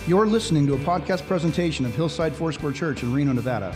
You're listening to a podcast presentation of Hillside Foursquare Church in Reno, Nevada.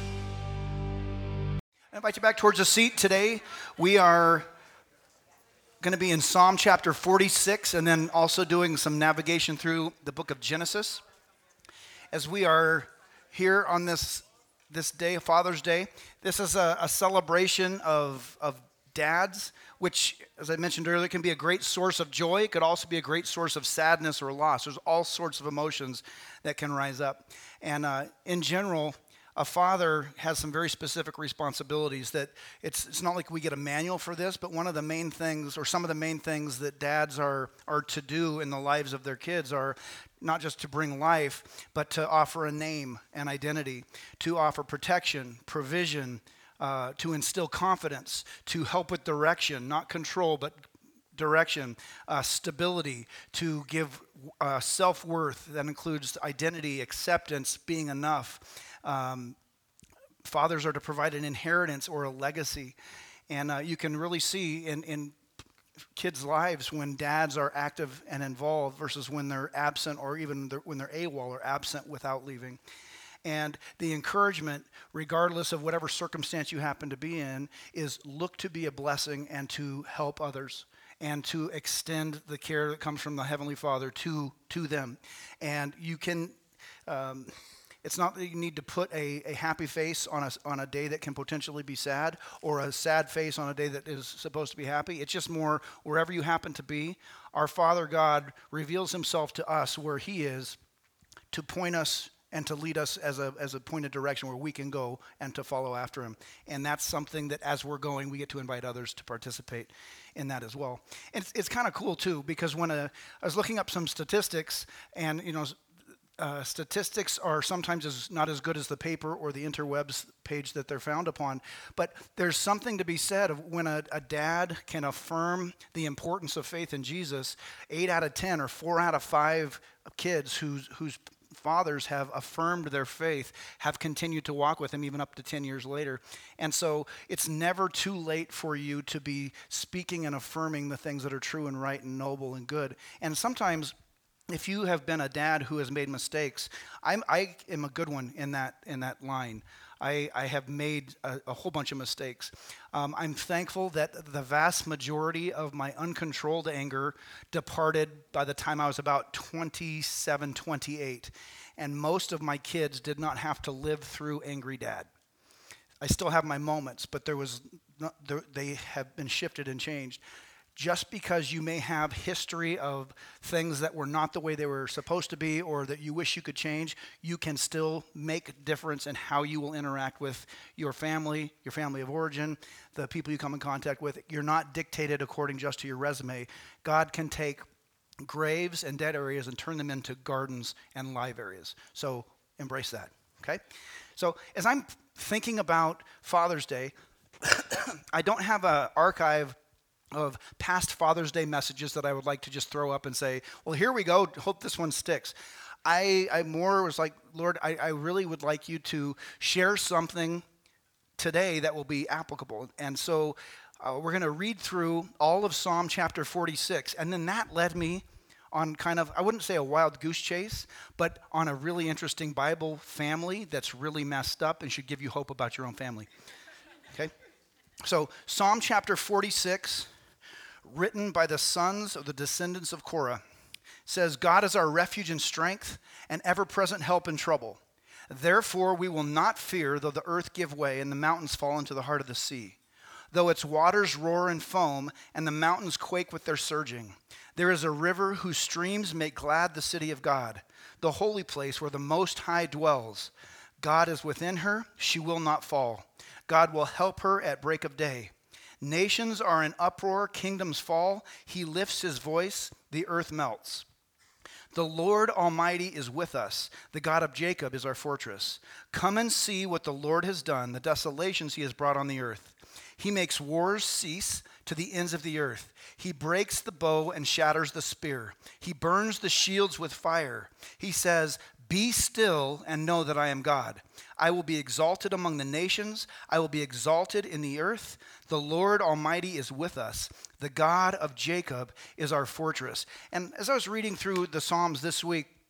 I invite you back towards a seat. Today, we are going to be in Psalm chapter 46 and then also doing some navigation through the book of Genesis. As we are here on this day, Father's Day, this is a celebration of dads, which, as I mentioned earlier, can be a great source of joy. It could also be a great source of sadness or loss. There's all sorts of emotions that can rise up. And in general, a father has some very specific responsibilities that it's not like we get a manual for this, but one of the main things, or some of the main things that dads are to do in the lives of their kids are not just to bring life, but to offer a name and identity, to offer protection, provision, to instill confidence, to help with direction, not control, but direction, stability, to give self-worth. That includes identity, acceptance, being enough. Fathers are to provide an inheritance or a legacy. And you can really see in kids' lives when dads are active and involved versus when they're absent, or even when they're AWOL or absent without leaving. And the encouragement, regardless of whatever circumstance you happen to be in, is look to be a blessing and to help others and to extend the care that comes from the Heavenly Father to them. And you can, it's not that you need to put a happy face on a day that can potentially be sad, or a sad face on a day that is supposed to be happy. It's just more wherever you happen to be, our Father God reveals Himself to us where He is to point us and to lead us as a point of direction where we can go and to follow after Him. And that's something that as we're going, we get to invite others to participate in that as well. And it's kind of cool too, because when I was looking up some statistics, and statistics are sometimes not as good as the paper or the interwebs page that they're found upon, but there's something to be said of when a dad can affirm the importance of faith in Jesus. 8 out of 10 or 4 out of 5 kids whose fathers have affirmed their faith have continued to walk with Him even up to 10 years later. And so it's never too late for you to be speaking and affirming the things that are true and right and noble and good. And sometimes, if you have been a dad who has made mistakes, I am a good one in that line. I have made a whole bunch of mistakes. I'm thankful that the vast majority of my uncontrolled anger departed by the time I was about 27, 28. And most of my kids did not have to live through angry dad. I still have my moments, but they have been shifted and changed. Just because you may have history of things that were not the way they were supposed to be, or that you wish you could change, you can still make a difference in how you will interact with your family of origin, the people you come in contact with. You're not dictated according just to your resume. God can take graves and dead areas and turn them into gardens and live areas. So embrace that, okay? So as I'm thinking about Father's Day, I don't have an archive of past Father's Day messages that I would like to just throw up and say, well, here we go, hope this one sticks. I more was like, Lord, I really would like you to share something today that will be applicable. And so we're going to read through all of Psalm chapter 46. And then that led me on kind of, I wouldn't say a wild goose chase, but on a really interesting Bible family that's really messed up and should give you hope about your own family. Okay? So Psalm chapter 46, written by the sons of the descendants of Korah, says, God is our refuge and strength, and ever-present help in trouble. Therefore we will not fear, though the earth give way and the mountains fall into the heart of the sea. Though its waters roar and foam, and the mountains quake with their surging. There is a river whose streams make glad the city of God, the holy place where the Most High dwells. God is within her, she will not fall. God will help her at break of day. Nations are in uproar, kingdoms fall. He lifts His voice, the earth melts. The Lord Almighty is with us. The God of Jacob is our fortress. Come and see what the Lord has done, the desolations He has brought on the earth. He makes wars cease to the ends of the earth. He breaks the bow and shatters the spear. He burns the shields with fire. He says, be still and know that I am God. I will be exalted among the nations. I will be exalted in the earth. The Lord Almighty is with us. The God of Jacob is our fortress. And as I was reading through the Psalms this week,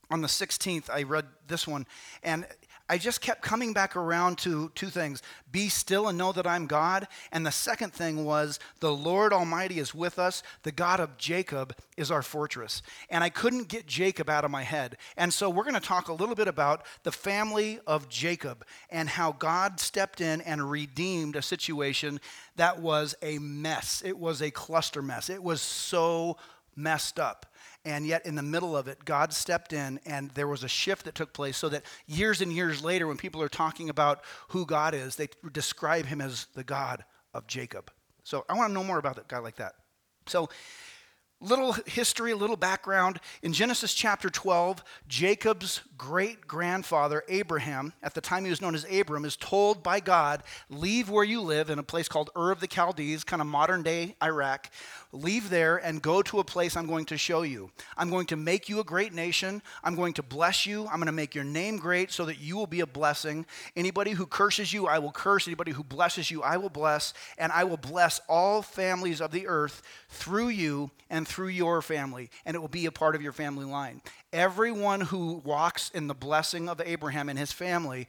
on the 16th, I read this one, and I just kept coming back around to two things. Be still and know that I'm God. And the second thing was, the Lord Almighty is with us. The God of Jacob is our fortress. And I couldn't get Jacob out of my head. And so we're going to talk a little bit about the family of Jacob and how God stepped in and redeemed a situation that was a mess. It was a cluster mess. It was so messed up. And yet in the middle of it, God stepped in and there was a shift that took place so that years and years later, when people are talking about who God is, they describe him as the God of Jacob. So I want to know more about that guy like that. So little history, a little background. In Genesis chapter 12, Jacob's great-grandfather, Abraham, at the time he was known as Abram, is told by God, leave where you live in a place called Ur of the Chaldees, kind of modern-day Iraq. Leave there and go to a place I'm going to show you. I'm going to make you a great nation. I'm going to bless you. I'm going to make your name great so that you will be a blessing. Anybody who curses you, I will curse. Anybody who blesses you, I will bless. And I will bless all families of the earth through you and through your family. And it will be a part of your family line. Everyone who walks in the blessing of Abraham and his family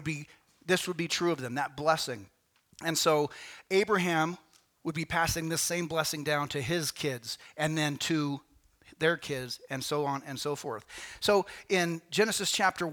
this would be true of them, that blessing. And so Abraham would be passing this same blessing down to his kids and then to their kids and so on and so forth. So in Genesis chapter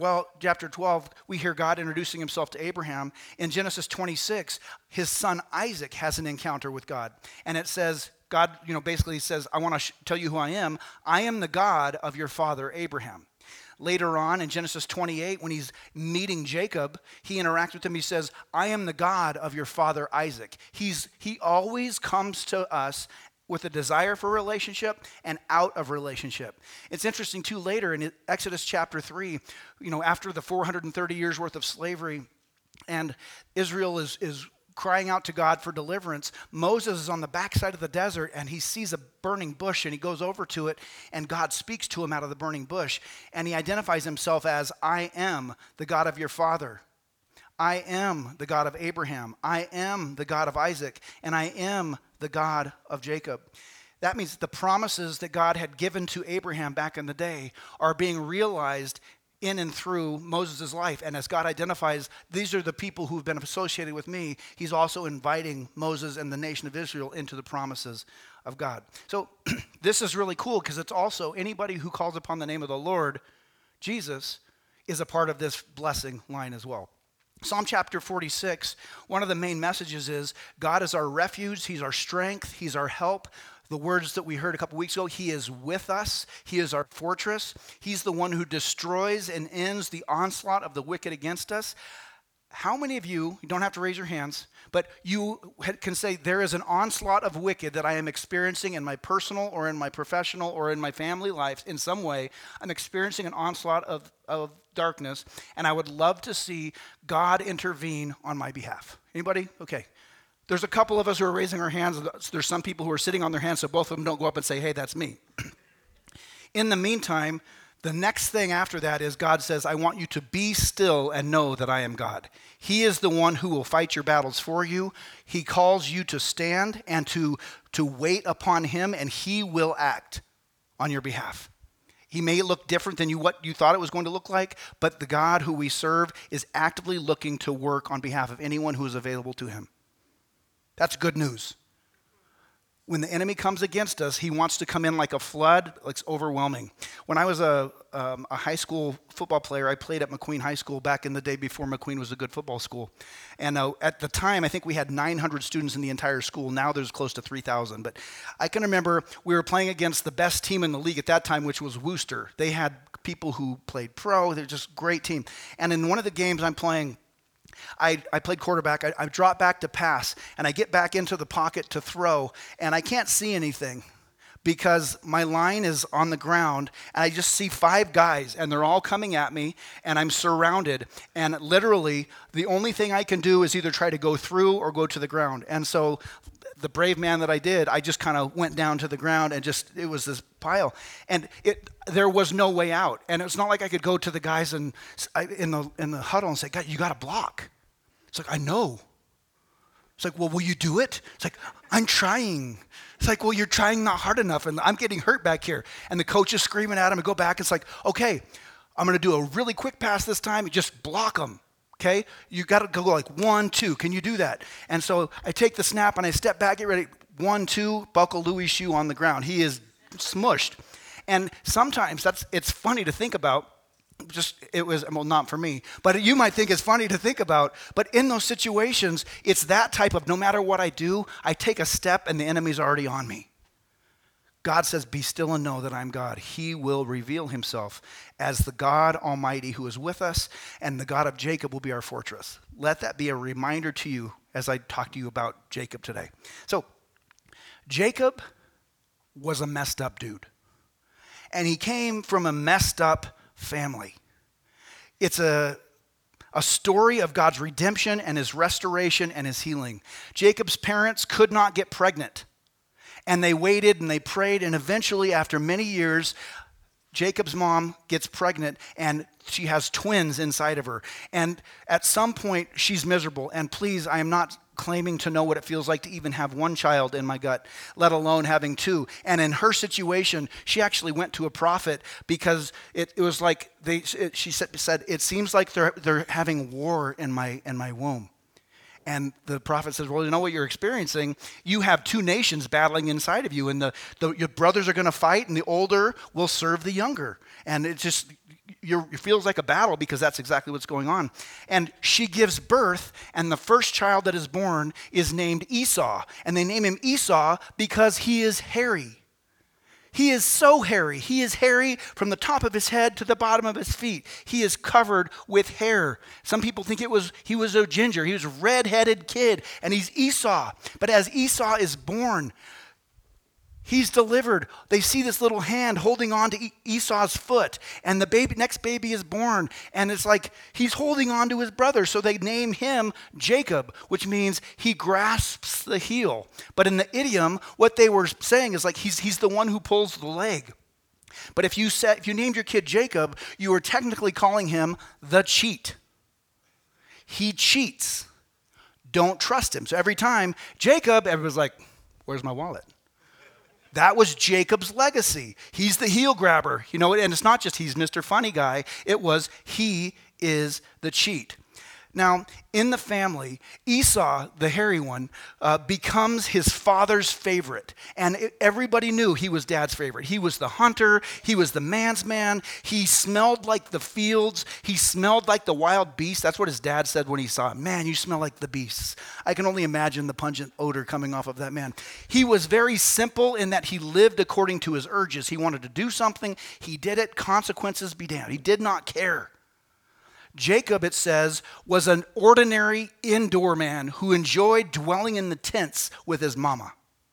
12, we hear God introducing himself to Abraham. In Genesis 26, his son Isaac has an encounter with God. And it says, God, basically says, I want to tell you who I am. I am the God of your father Abraham. Later on in Genesis 28, when he's meeting Jacob, he interacts with him. He says, I am the God of your father Isaac. He always comes to us with a desire for relationship and out of relationship. It's interesting, too, later in Exodus chapter 3, after the 430 years worth of slavery, and Israel is crying out to God for deliverance, Moses is on the backside of the desert and he sees a burning bush and he goes over to it and God speaks to him out of the burning bush and he identifies himself as, I am the God of your father. I am the God of Abraham. I am the God of Isaac. And I am the God of Jacob. That means the promises that God had given to Abraham back in the day are being realized in and through Moses' life. And as God identifies, these are the people who've been associated with me, he's also inviting Moses and the nation of Israel into the promises of God. So this is really cool because it's also anybody who calls upon the name of the Lord, Jesus, is a part of this blessing line as well. Psalm chapter 46, one of the main messages is God is our refuge, he's our strength, he's our help. The words that we heard a couple weeks ago, he is with us. He is our fortress. He's the one who destroys and ends the onslaught of the wicked against us. How many of you don't have to raise your hands, but you can say there is an onslaught of wicked that I am experiencing in my personal or in my professional or in my family life in some way. I'm experiencing an onslaught of darkness, and I would love to see God intervene on my behalf. Anybody? Okay. There's a couple of us who are raising our hands. There's some people who are sitting on their hands, so both of them don't go up and say, hey, that's me. In the meantime, the next thing after that is God says, I want you to be still and know that I am God. He is the one who will fight your battles for you. He calls you to stand and to wait upon him, and he will act on your behalf. He may look different than what you thought it was going to look like, but the God who we serve is actively looking to work on behalf of anyone who is available to him. That's good news. When the enemy comes against us, he wants to come in like a flood. It's overwhelming. When I was a high school football player, I played at McQueen High School back in the day before McQueen was a good football school. And at the time, I think we had 900 students in the entire school. Now there's close to 3,000. But I can remember we were playing against the best team in the league at that time, which was Worcester. They had people who played pro. They're just a great team. And in one of the games I'm playing, I played quarterback. I drop back to pass, and I get back into the pocket to throw, and I can't see anything because my line is on the ground, and I just see 5 guys, and they're all coming at me, and I'm surrounded, and literally the only thing I can do is either try to go through or go to the ground. And so the brave man that I did, I just kind of went down to the ground and it was this pile. And there was no way out. And it's not like I could go to the guys in the huddle and say, God, you got to block. It's like, I know. It's like, well, will you do it? It's like, I'm trying. It's like, well, you're trying not hard enough, and I'm getting hurt back here. And the coach is screaming at him and go back. It's like, okay, I'm going to do a really quick pass this time. Just block them. Okay? You got to go like 1, 2. Can you do that? And so I take the snap and I step back, get ready. 1, 2, buckle Louis' shoe on the ground. He is smushed. And sometimes it's funny to think about. Not for me, but you might think it's funny to think about. But in those situations, it's that type of no matter what I do, I take a step and the enemy's already on me. God says, be still and know that I'm God. He will reveal himself as the God Almighty who is with us, and the God of Jacob will be our fortress. Let that be a reminder to you as I talk to you about Jacob today. So, Jacob was a messed up dude. And he came from a messed up family. It's a story of God's redemption and his restoration and his healing. Jacob's parents could not get pregnant. And they waited and they prayed, and eventually, after many years, Jacob's mom gets pregnant, and she has twins inside of her. And at some point, she's miserable. And please, I am not claiming to know what it feels like to even have one child in my gut, let alone having two. And in her situation, she actually went to a prophet because it was like she said, it seems like they're having war in my womb. And the prophet says, well, you know what you're experiencing? You have two nations battling inside of you, and your brothers are going to fight, and the older will serve the younger. And it feels like a battle because that's exactly what's going on. And she gives birth, and the first child that is born is named Esau. And they name him Esau because he is hairy. He is so hairy. He is hairy from the top of his head to the bottom of his feet. He is covered with hair. Some people think he was a ginger. He was a red-headed kid, and he's Esau. But as Esau is born, he's delivered. They see this little hand holding on to Esau's foot, and the next baby is born, and it's like he's holding on to his brother, so they name him Jacob, which means he grasps the heel. But in the idiom, what they were saying is like he's the one who pulls the leg. But if you named your kid Jacob, you were technically calling him the cheat. He cheats. Don't trust him. So every time Jacob, everyone's like, where's my wallet? That was Jacob's legacy. He's the heel grabber, and it's not just he's Mr. Funny Guy. It was he is the cheat. Now, in the family, Esau, the hairy one, becomes his father's favorite. And everybody knew he was dad's favorite. He was the hunter. He was the man's man. He smelled like the fields. He smelled like the wild beasts. That's what his dad said when he saw him. Man, you smell like the beasts. I can only imagine the pungent odor coming off of that man. He was very simple in that he lived according to his urges. He wanted to do something. He did it. Consequences be damned. He did not care. Jacob, it says, was an ordinary indoor man who enjoyed dwelling in the tents with his mama.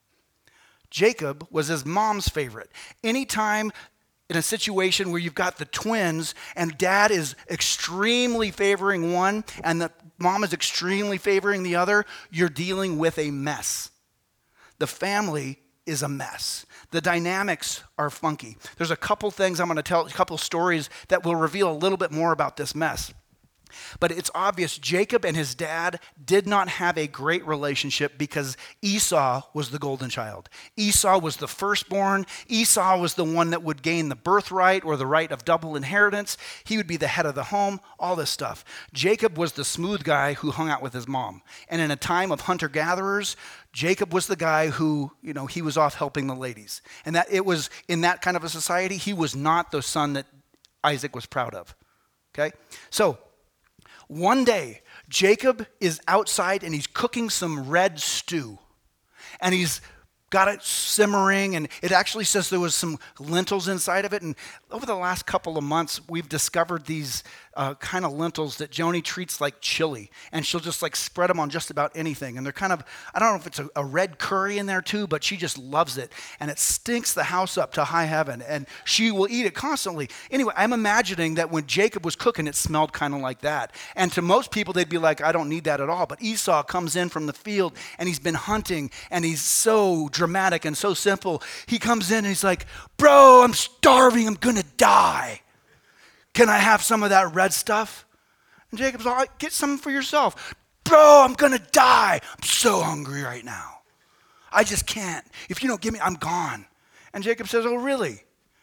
Jacob was his mom's favorite. Anytime in a situation where you've got the twins and dad is extremely favoring one and the mom is extremely favoring the other, you're dealing with a mess. The family is a mess. The dynamics are funky. There's a couple things I'm going to tell, a couple stories that will reveal a little bit more about this mess. But it's obvious Jacob and his dad did not have a great relationship because Esau was the golden child. Esau was the firstborn. Esau was the one that would gain the birthright or the right of double inheritance. He would be the head of the home, all this stuff. Jacob was the smooth guy who hung out with his mom. And in a time of hunter-gatherers, Jacob was the guy who, he was off helping the ladies. And that it was in that kind of a society, he was not the son that Isaac was proud of. Okay? So, one day, Jacob is outside and he's cooking some red stew. And he's got it simmering, and it actually says there was some lentils inside of it. And over the last couple of months, we've discovered these kind of lentils that Joni treats like chili. And she'll just like spread them on just about anything. And they're kind of, I don't know if it's a red curry in there too, but she just loves it. And it stinks the house up to high heaven. And she will eat it constantly. Anyway, I'm imagining that when Jacob was cooking, it smelled kind of like that. And to most people, they'd be like, I don't need that at all. But Esau comes in from the field, and he's been hunting, and he's so dramatic and so simple. He comes in and he's like, bro, I'm starving. I'm going to die. Can I have some of that red stuff? And Jacob's all right, get some for yourself. Bro, I'm going to die. I'm so hungry right now. I just can't. If you don't give me, I'm gone. And Jacob says, oh, really?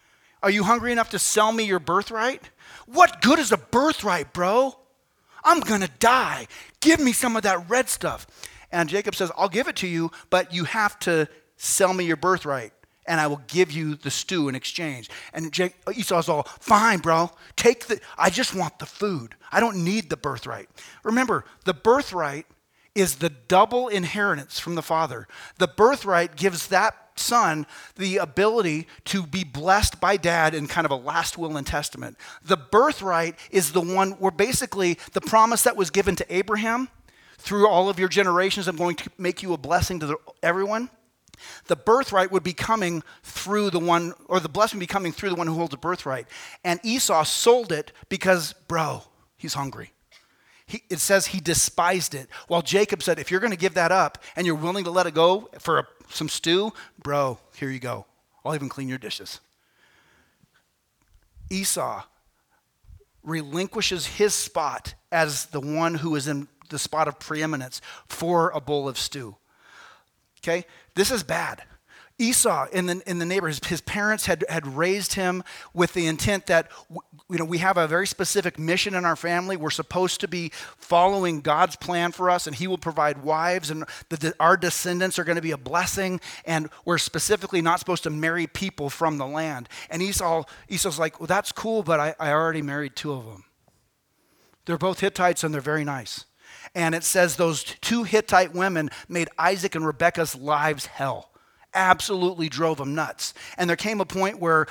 Are you hungry enough to sell me your birthright? What good is a birthright, bro? I'm going to die. Give me some of that red stuff. And Jacob says, I'll give it to you, but you have to sell me your birthright, and I will give you the stew in exchange. And Esau's all, fine, bro. I just want the food. I don't need the birthright. Remember, the birthright is the double inheritance from the father. The birthright gives that son the ability to be blessed by dad in kind of a last will and testament. The birthright is the one where basically the promise that was given to Abraham, through all of your generations, I'm going to make you a blessing to everyone. The birthright would be coming through the one, or the blessing would be coming through the one who holds a birthright. And Esau sold it because, bro, he's hungry. It says he despised it. While Jacob said, if you're going to give that up and you're willing to let it go for some stew, bro, here you go. I'll even clean your dishes. Esau relinquishes his spot as the one who is in the spot of preeminence for a bowl of stew. Okay? This is bad. Esau in the neighborhood, his parents had raised him with the intent that we have a very specific mission in our family. We're supposed to be following God's plan for us, and he will provide wives, and our descendants are going to be a blessing, and we're specifically not supposed to marry people from the land. And Esau's like, well, that's cool, but I already married 2 of them. They're both Hittites, and they're very nice. And it says those 2 Hittite women made Isaac and Rebekah's lives hell. Absolutely drove them nuts. And there came a point where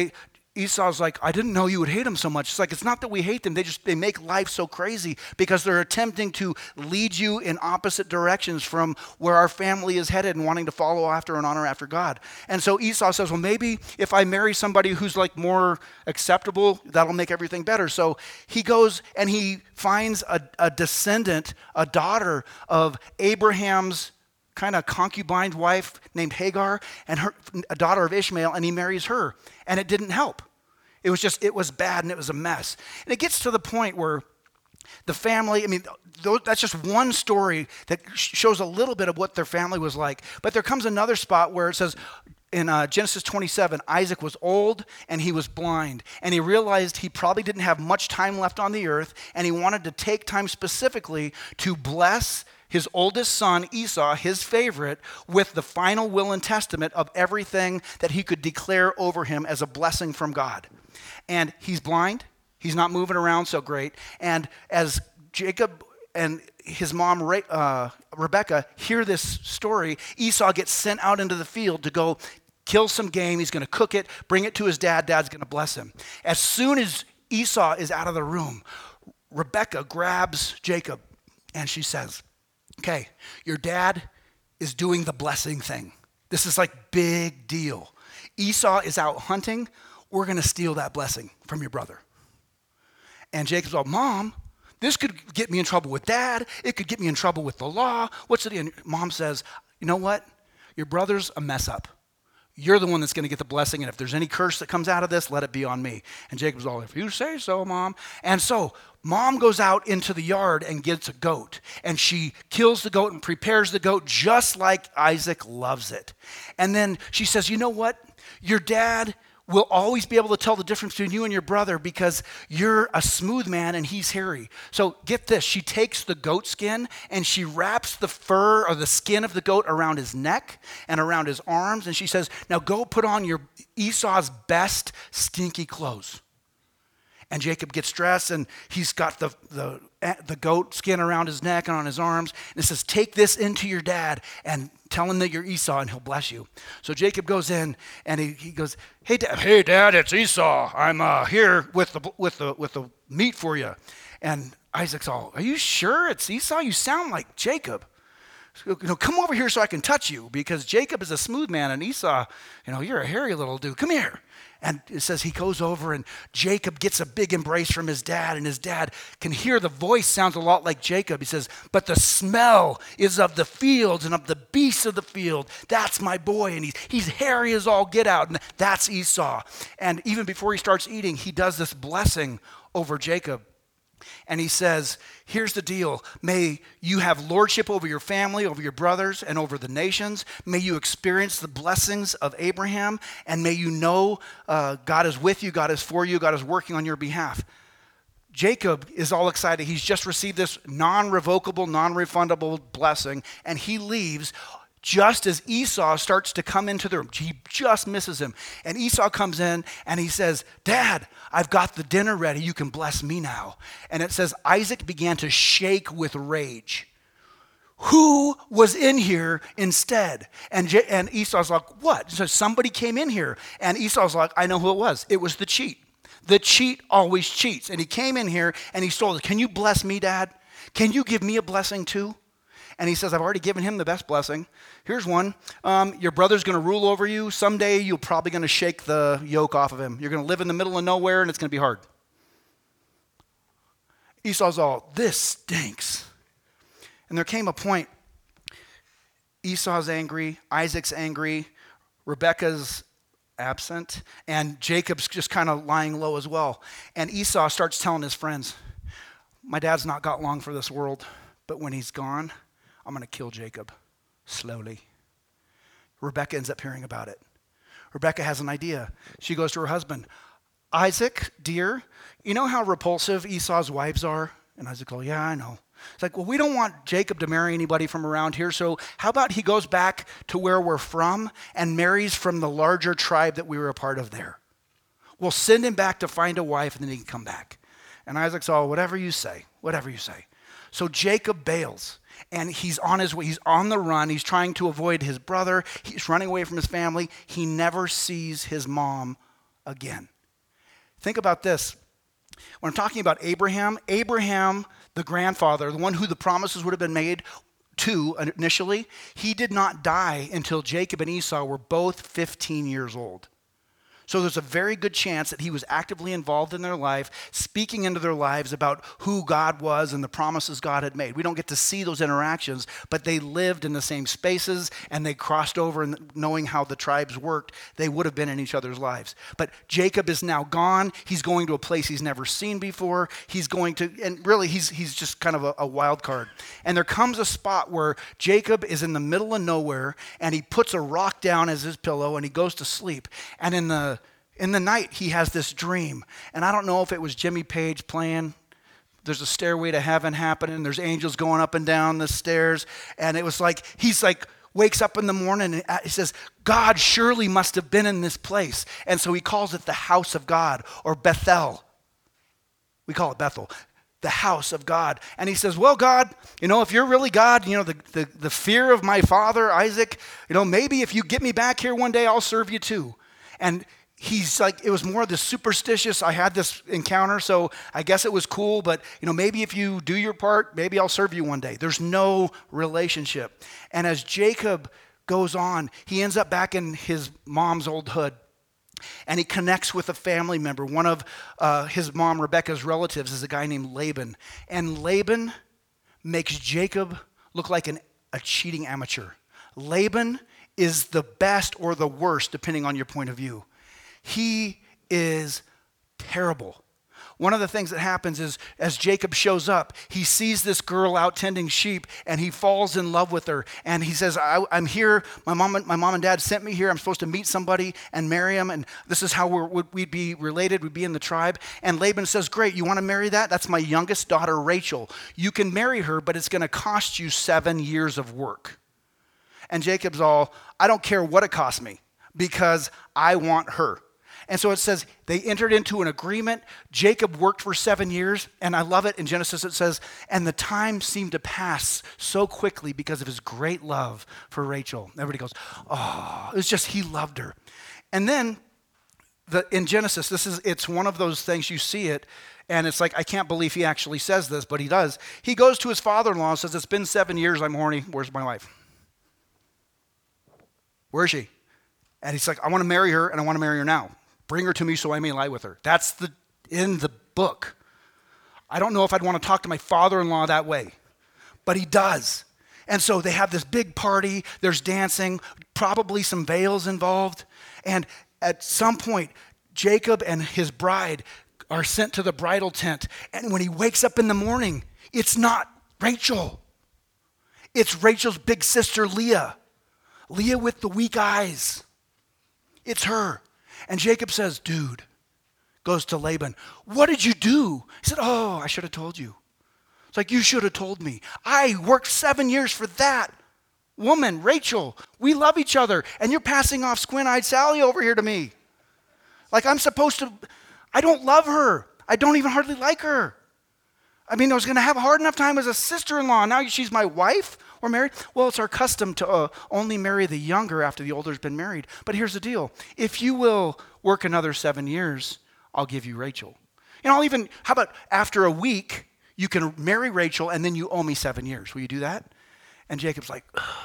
Esau's like, I didn't know you would hate them so much. It's like, it's not that we hate them. They make life so crazy because they're attempting to lead you in opposite directions from where our family is headed and wanting to follow after and honor after God. And so Esau says, well, maybe if I marry somebody who's like more acceptable, that'll make everything better. So he goes and he finds a descendant, a daughter of Abraham's kind of concubine wife named Hagar, and a daughter of Ishmael, and he marries her. And it didn't help. It was bad, and it was a mess. And it gets to the point where the family, that's just one story that shows a little bit of what their family was like. But there comes another spot where it says, in Genesis 27, Isaac was old and he was blind. And he realized he probably didn't have much time left on the earth, and he wanted to take time specifically to bless his oldest son, Esau, his favorite, with the final will and testament of everything that he could declare over him as a blessing from God. And he's blind. He's not moving around so great. And as Jacob and his mom, Rebekah, hear this story, Esau gets sent out into the field to go kill some game. He's going to cook it, bring it to his dad. Dad's going to bless him. As soon as Esau is out of the room, Rebekah grabs Jacob and she says, okay, your dad is doing the blessing thing. This is like big deal. Esau is out hunting. We're going to steal that blessing from your brother. And Jacob's like, Mom, this could get me in trouble with Dad. It could get me in trouble with the law. What's it? And Mom says, you know what? Your brother's a mess up. You're the one that's going to get the blessing, and if there's any curse that comes out of this, let it be on me. And Jacob's all, if you say so, Mom. And so Mom goes out into the yard and gets a goat, and she kills the goat and prepares the goat just like Isaac loves it. And then she says, you know what? Your dad will always be able to tell the difference between you and your brother because you're a smooth man and he's hairy. So get this, she takes the goat skin and she wraps the fur or the skin of the goat around his neck and around his arms, and she says, now go put on your Esau's best stinky clothes. And Jacob gets dressed, and he's got the goat skin around his neck and on his arms. And it says, take this into your dad and tell him that you're Esau, and he'll bless you. So Jacob goes in, and he goes, hey, Dad, it's Esau. I'm here with the meat for you. And Isaac's all, are you sure it's Esau? You sound like Jacob. Come over here so I can touch you, because Jacob is a smooth man, and Esau, you're a hairy little dude. Come here. And it says he goes over, and Jacob gets a big embrace from his dad, and his dad can hear the voice sounds a lot like Jacob. He says, but the smell is of the fields and of the beasts of the field. That's my boy, and he's hairy as all get out, and that's Esau. And even before he starts eating, he does this blessing over Jacob. And he says, here's the deal. May you have lordship over your family, over your brothers, and over the nations. May you experience the blessings of Abraham. And may you know God is with you, God is for you, God is working on your behalf. Jacob is all excited. He's just received this non-revocable, non-refundable blessing. And he leaves just as Esau starts to come into the room. He just misses him. And Esau comes in and he says, Dad, I've got the dinner ready. You can bless me now. And it says Isaac began to shake with rage. Who was in here instead? And Esau's like, what? So somebody came in here. And Esau's like, I know who it was. It was the cheat. The cheat always cheats. And he came in here and he stole it. Can you bless me, Dad? Can you give me a blessing too? And he says, I've already given him the best blessing. Here's one. Your brother's going to rule over you. Someday you're probably going to shake the yoke off of him. You're going to live in the middle of nowhere and it's going to be hard. Esau's all, this stinks. And there came a point. Esau's angry. Isaac's angry. Rebekah's absent. And Jacob's just kind of lying low as well. And Esau starts telling his friends, my dad's not got long for this world, but when he's gone, I'm going to kill Jacob slowly. Rebekah ends up hearing about it. Rebekah has an idea. She goes to her husband, Isaac, dear, you know how repulsive Esau's wives are? And Isaac goes, yeah, I know. It's like, well, we don't want Jacob to marry anybody from around here, so how about he goes back to where we're from and marries from the larger tribe that we were a part of there? We'll send him back to find a wife, and then he can come back. And Isaac's all, whatever you say, whatever you say. So Jacob bails. And he's on his way. He's on the run. He's trying to avoid his brother. He's running away from his family. He never sees his mom again. Think about this. When I'm talking about Abraham, the grandfather, the one who the promises would have been made to initially, he did not die until Jacob and Esau were both 15 years old. So there's a very good chance that he was actively involved in their life, speaking into their lives about who God was and the promises God had made. We don't get to see those interactions, but they lived in the same spaces and they crossed over, and knowing how the tribes worked, they would have been in each other's lives. But Jacob is now gone. He's going to a place he's never seen before. He's going to, and really he's just kind of a wild card. And there comes a spot where Jacob is in the middle of nowhere and he puts a rock down as his pillow and he goes to sleep. And in the night, he has this dream. And I don't know if it was Jimmy Page playing. There's a Stairway to Heaven happening. There's angels going up and down the stairs. And it was like, he's like, wakes up in the morning and he says, God surely must have been in this place. And so he calls it the house of God, or Bethel. We call it Bethel, the house of God. And he says, well, God, if you're really God, the fear of my father, Isaac, maybe if you get me back here one day, I'll serve you too. And he's like, it was more of the superstitious, I had this encounter, so I guess it was cool, but maybe if you do your part, maybe I'll serve you one day. There's no relationship. And as Jacob goes on, he ends up back in his mom's old hood, and he connects with a family member. One of his mom, Rebekah's relatives, is a guy named Laban. And Laban makes Jacob look like a cheating amateur. Laban is the best or the worst, depending on your point of view. He is terrible. One of the things that happens is, as Jacob shows up, he sees this girl out tending sheep, and he falls in love with her. And he says, I'm here. My mom and dad sent me here. I'm supposed to meet somebody and marry him, and this is how we'd be related. We'd be in the tribe. And Laban says, great, you want to marry that? That's my youngest daughter, Rachel. You can marry her, but it's going to cost you 7 years of work. And Jacob's all, I don't care what it costs me, because I want her. And so it says they entered into an agreement. Jacob worked for 7 years, and I love it. In Genesis it says, and the time seemed to pass so quickly because of his great love for Rachel. Everybody goes, oh, it's just he loved her. And then in Genesis, it's one of those things, you see it, and it's like, I can't believe he actually says this, but he does. He goes to his father-in-law and says, it's been 7 years, I'm horny, where's my wife? Where is she? And he's like, I want to marry her, and I want to marry her now. Bring her to me so I may lie with her. That's in the book. I don't know if I'd want to talk to my father-in-law that way, but he does. And so they have this big party. There's dancing, probably some veils involved. And at some point, Jacob and his bride are sent to the bridal tent. And when he wakes up in the morning, it's not Rachel. It's Rachel's big sister, Leah. Leah with the weak eyes. It's her. And Jacob says, dude, goes to Laban, what did you do? He said, oh, I should have told you. It's like, you should have told me. I worked 7 years for that woman, Rachel. We love each other. And you're passing off squint-eyed Sally over here to me. Like I'm supposed to, I don't love her. I don't even hardly like her. I mean, I was going to have a hard enough time as a sister-in-law. Now she's my wife. We're married. Well, it's our custom to only marry the younger after the older's been married. But here's the deal. If you will work another 7 years, I'll give you Rachel. I'll even, how about after a week, you can marry Rachel and then you owe me 7 years. Will you do that? And Jacob's like,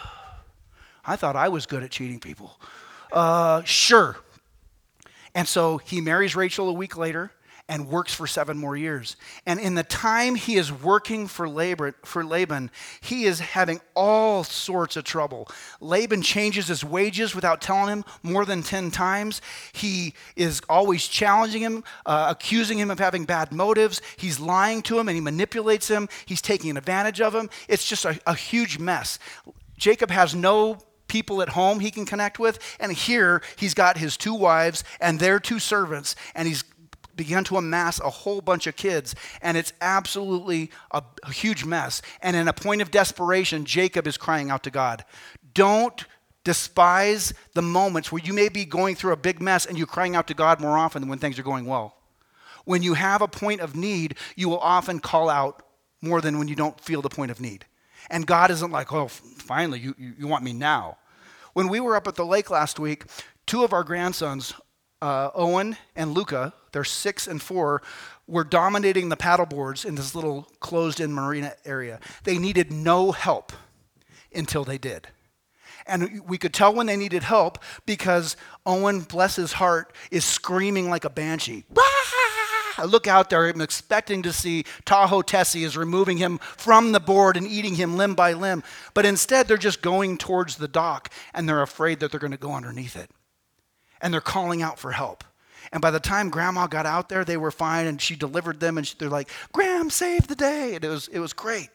I thought I was good at cheating people. Sure. And so he marries Rachel a week later and works for 7 more years. And in the time he is working for Laban, he is having all sorts of trouble. Laban changes his wages without telling him more than 10 times. He is always challenging him, accusing him of having bad motives. He's lying to him and he manipulates him. He's taking advantage of him. It's just a huge mess. Jacob has no people at home he can connect with. And here he's got his 2 wives and their 2 servants, and he's began to amass a whole bunch of kids, and it's absolutely a huge mess. And in a point of desperation, Jacob is crying out to God. Don't despise the moments where you may be going through a big mess and you're crying out to God more often than when things are going well. When you have a point of need, you will often call out more than when you don't feel the point of need. And God isn't like, oh, finally, you want me now. When we were up at the lake last week, 2 of our grandsons, Owen and Luca, they're 6 and 4, were dominating the paddle boards in this little closed-in marina area. They needed no help until they did. And we could tell when they needed help because Owen, bless his heart, is screaming like a banshee. I look out there, I'm expecting to see Tahoe Tessie is removing him from the board and eating him limb by limb. But instead, they're just going towards the dock, and they're afraid that they're going to go underneath it. And they're calling out for help. And by the time Grandma got out there, they were fine, and she delivered them, and they're like, Graham, save the day. And it was great.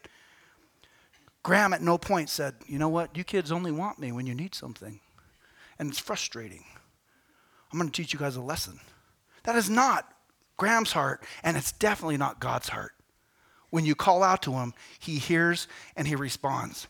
Graham at no point said, you know what, you kids only want me when you need something. And it's frustrating. I'm going to teach you guys a lesson. That is not Graham's heart, and it's definitely not God's heart. When you call out to him, he hears and he responds.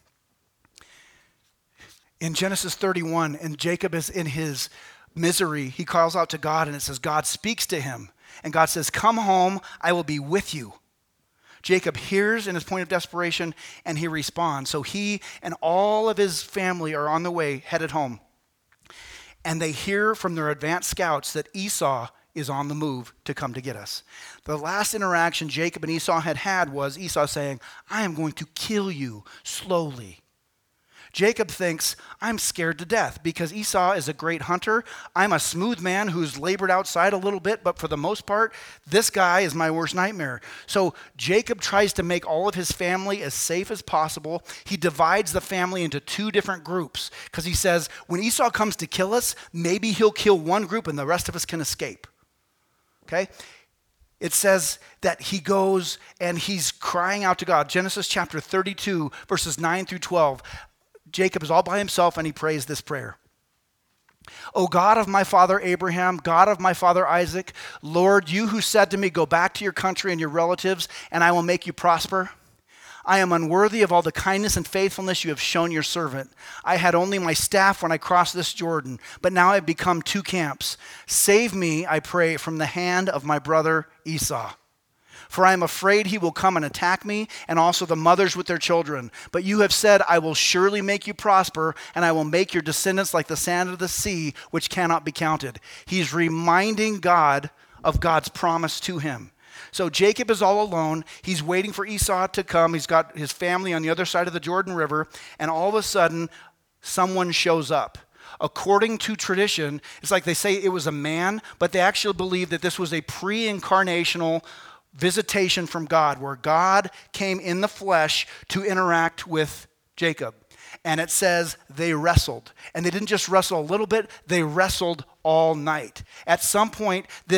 In Genesis 31, and Jacob is in his misery, he calls out to God, and it says God speaks to him. And God says, come home, I will be with you. Jacob hears in his point of desperation, and he responds. So he and all of his family are on the way, headed home. And they hear from their advanced scouts that Esau is on the move to come to get us. The last interaction Jacob and Esau had was Esau saying, I am going to kill you slowly. Jacob thinks, I'm scared to death because Esau is a great hunter. I'm a smooth man who's labored outside a little bit, but for the most part, this guy is my worst nightmare. So Jacob tries to make all of his family as safe as possible. He divides the family into 2 different groups because he says, when Esau comes to kill us, maybe he'll kill one group and the rest of us can escape. Okay? It says that he goes and he's crying out to God. Genesis chapter 32, verses 9 through 12. Jacob is all by himself and he prays this prayer. O God of my father Abraham, God of my father Isaac, Lord, you who said to me, go back to your country and your relatives, and I will make you prosper. I am unworthy of all the kindness and faithfulness you have shown your servant. I had only my staff when I crossed this Jordan, but now I have become 2 camps. Save me, I pray, from the hand of my brother Esau. For I am afraid he will come and attack me, and also the mothers with their children. But you have said, I will surely make you prosper, and I will make your descendants like the sand of the sea, which cannot be counted. He's reminding God of God's promise to him. So Jacob is all alone. He's waiting for Esau to come. He's got his family on the other side of the Jordan River, and all of a sudden, someone shows up. According to tradition, it's like they say it was a man, but they actually believe that this was a pre-incarnational visitation from God, where God came in the flesh to interact with Jacob. And it says they wrestled. And they didn't just wrestle a little bit, they wrestled all night. At some point, this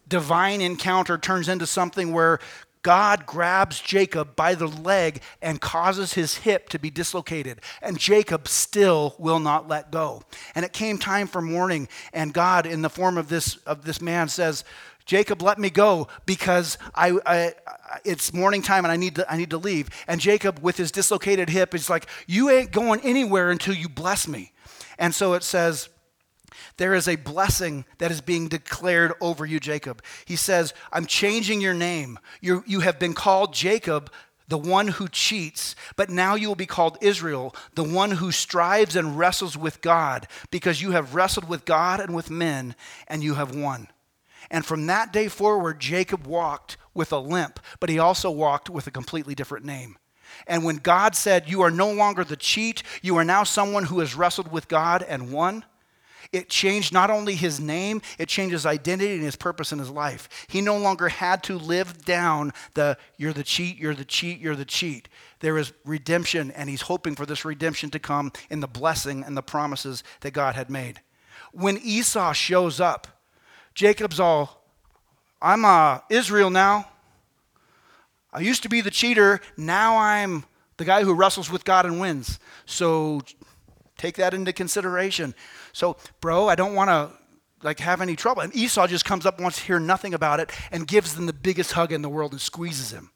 divine encounter turns into something where God grabs Jacob by the leg and causes his hip to be dislocated. And Jacob still will not let go. And it came time for mourning. And God, in the form of this man, says, Jacob, let me go because it's morning time and I need to leave. And Jacob, with his dislocated hip, is like, you ain't going anywhere until you bless me. And so it says, there is a blessing that is being declared over you, Jacob. He says, I'm changing your name. You have been called Jacob, the one who cheats, but now you will be called Israel, the one who strives and wrestles with God, because you have wrestled with God and with men, and you have won. And from that day forward, Jacob walked with a limp, but he also walked with a completely different name. And when God said, you are no longer the cheat, you are now someone who has wrestled with God and won, it changed not only his name, it changed his identity and his purpose in his life. He no longer had to live down you're the cheat, you're the cheat, you're the cheat. There is redemption, and he's hoping for this redemption to come in the blessing and the promises that God had made. When Esau shows up, Jacob's all, I'm Israel now. I used to be the cheater. Now I'm the guy who wrestles with God and wins. So take that into consideration. So, bro, I don't want to have any trouble. And Esau just comes up, wants to hear nothing about it, and gives them the biggest hug in the world and squeezes him.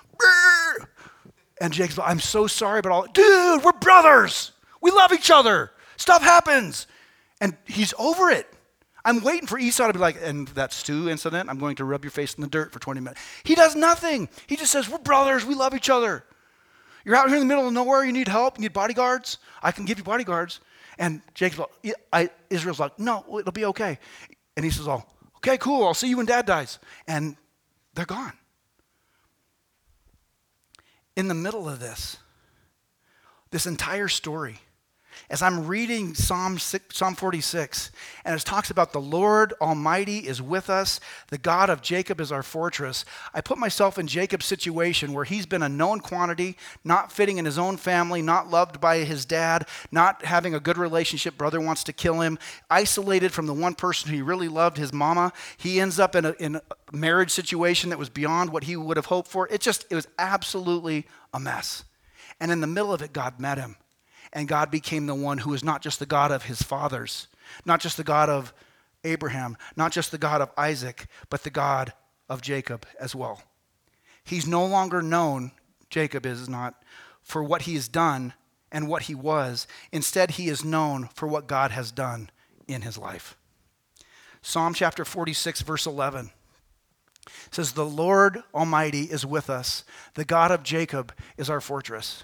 And Jacob's like, I'm so sorry, but dude, we're brothers. We love each other. Stuff happens. And he's over it. I'm waiting for Esau to be like, and that stew incident, I'm going to rub your face in the dirt for 20 minutes. He does nothing. He just says, we're brothers. We love each other. You're out here in the middle of nowhere. You need help. You need bodyguards. I can give you bodyguards. And Israel's like, no, it'll be okay. And he says, okay, cool. I'll see you when Dad dies. And they're gone. In the middle of this entire story, as I'm reading Psalm 46, and it talks about the Lord Almighty is with us, the God of Jacob is our fortress, I put myself in Jacob's situation where he's been a known quantity, not fitting in his own family, not loved by his dad, not having a good relationship, brother wants to kill him, isolated from the one person he really loved, his mama. He ends up in a marriage situation that was beyond what he would have hoped for. It was absolutely a mess. And in the middle of it, God met him. And God became the one who is not just the God of his fathers, not just the God of Abraham, not just the God of Isaac, but the God of Jacob as well. He's no longer known, Jacob is not, for what he has done and what he was. Instead, he is known for what God has done in his life. Psalm chapter 46, verse 11 says, the Lord Almighty is with us. The God of Jacob is our fortress.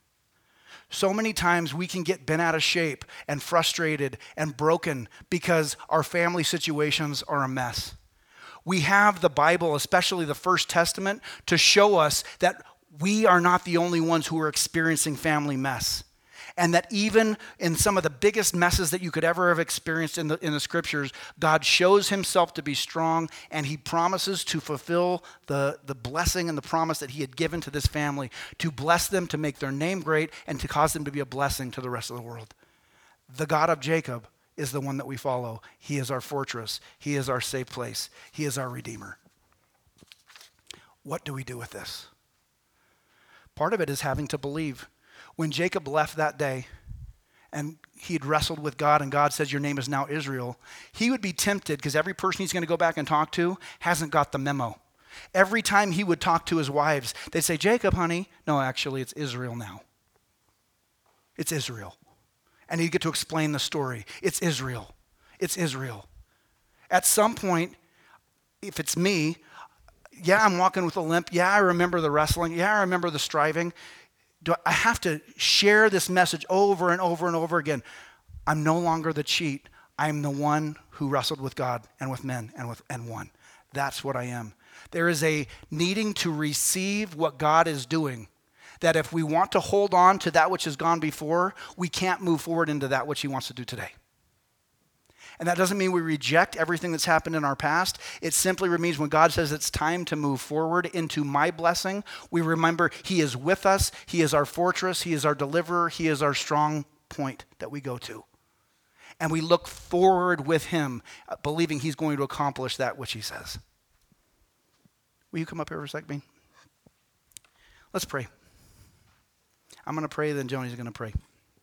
So many times we can get bent out of shape and frustrated and broken because our family situations are a mess. We have the Bible, especially the First Testament, to show us that we are not the only ones who are experiencing family mess. And that even in some of the biggest messes that you could ever have experienced in the scriptures, God shows himself to be strong, and he promises to fulfill the blessing and the promise that he had given to this family, to bless them, to make their name great, and to cause them to be a blessing to the rest of the world. The God of Jacob is the one that we follow. He is our fortress. He is our safe place. He is our Redeemer. What do we do with this? Part of it is having to believe. When Jacob left that day and he'd wrestled with God and God says, your name is now Israel, he would be tempted because every person he's going to go back and talk to hasn't got the memo. Every time he would talk to his wives, they'd say, Jacob, honey. No, actually, it's Israel now. It's Israel. And he'd get to explain the story. It's Israel. It's Israel. At some point, if it's me, yeah, I'm walking with a limp. Yeah, I remember the wrestling. Yeah, I remember the striving. I have to share this message over and over and over again. I'm no longer the cheat. I'm the one who wrestled with God and with men and won. That's what I am. There is a needing to receive what God is doing. That if we want to hold on to that which has gone before, we can't move forward into that which he wants to do today. And that doesn't mean we reject everything that's happened in our past. It simply means when God says it's time to move forward into my blessing, we remember he is with us, he is our fortress, he is our deliverer, he is our strong point that we go to. And we look forward with him, believing he's going to accomplish that which he says. Will you come up here for a second, Bean? Let's pray. I'm going to pray, then Joni's going to pray.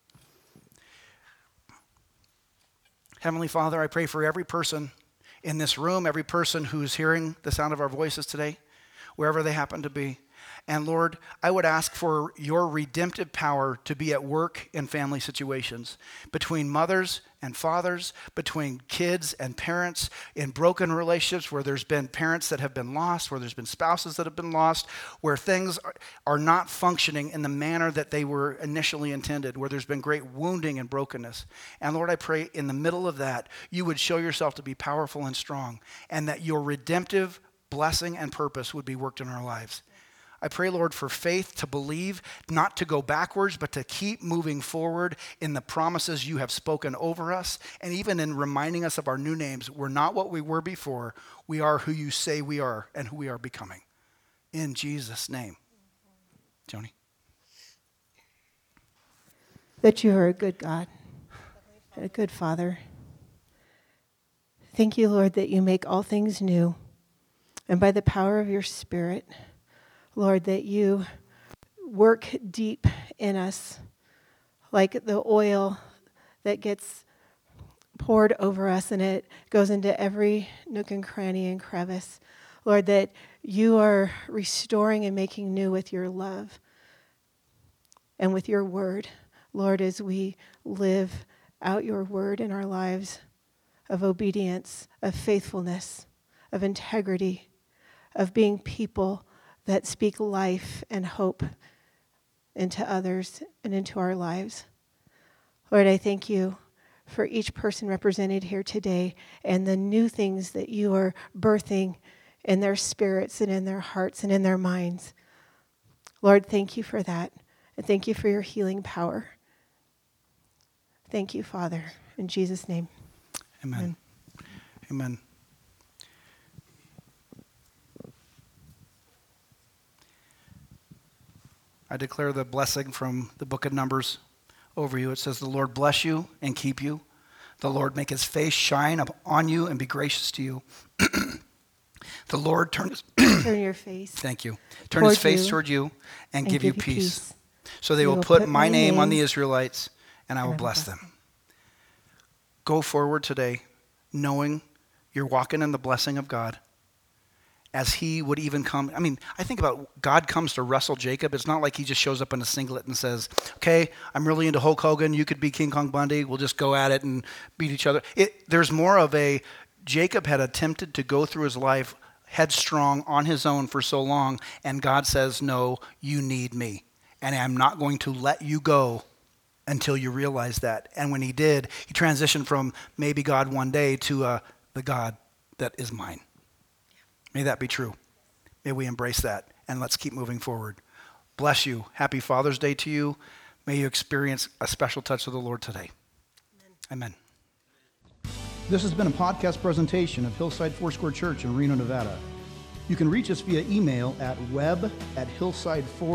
Heavenly Father, I pray for every person in this room, every person who's hearing the sound of our voices today, wherever they happen to be. And Lord, I would ask for your redemptive power to be at work in family situations, between mothers and fathers, between kids and parents, in broken relationships where there's been parents that have been lost, where there's been spouses that have been lost, where things are not functioning in the manner that they were initially intended, where there's been great wounding and brokenness. And Lord, I pray in the middle of that, you would show yourself to be powerful and strong, and that your redemptive blessing and purpose would be worked in our lives. I pray, Lord, for faith to believe, not to go backwards, but to keep moving forward in the promises you have spoken over us. And even in reminding us of our new names, we're not what we were before. We are who you say we are and who we are becoming. In Jesus' name. Joni. That you are a good God and a good Father. Thank you, Lord, that you make all things new. And by the power of your Spirit, Lord, that you work deep in us like the oil that gets poured over us and it goes into every nook and cranny and crevice. Lord, that you are restoring and making new with your love and with your word. Lord, as we live out your word in our lives of obedience, of faithfulness, of integrity, of being people that speak life and hope into others and into our lives. Lord, I thank you for each person represented here today and the new things that you are birthing in their spirits and in their hearts and in their minds. Lord, thank you for that. And thank you for your healing power. Thank you, Father. In Jesus' name. Amen. Amen. I declare the blessing from the book of Numbers over you. It says, the Lord bless you and keep you. The Lord make his face shine on you and be gracious to you. The Lord turn your face. Thank you. Turn his face toward you and give you peace. So they will put my name on the Israelites and I will bless them. Go forward today knowing you're walking in the blessing of God. As he would even come. I mean, I think about God comes to wrestle Jacob. It's not like he just shows up in a singlet and says, okay, I'm really into Hulk Hogan. You could be King Kong Bundy. We'll just go at it and beat each other. There's more of a, Jacob had attempted to go through his life headstrong on his own for so long. And God says, no, you need me. And I'm not going to let you go until you realize that. And when he did, he transitioned from maybe God one day to the God that is mine. May that be true. May we embrace that, and let's keep moving forward. Bless you. Happy Father's Day to you. May you experience a special touch of the Lord today. Amen. This has been a podcast presentation of Hillside Foursquare Church in Reno, Nevada. You can reach us via email at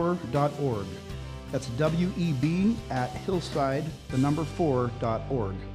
web@hillside4.org. That's WEB@hillside4.org.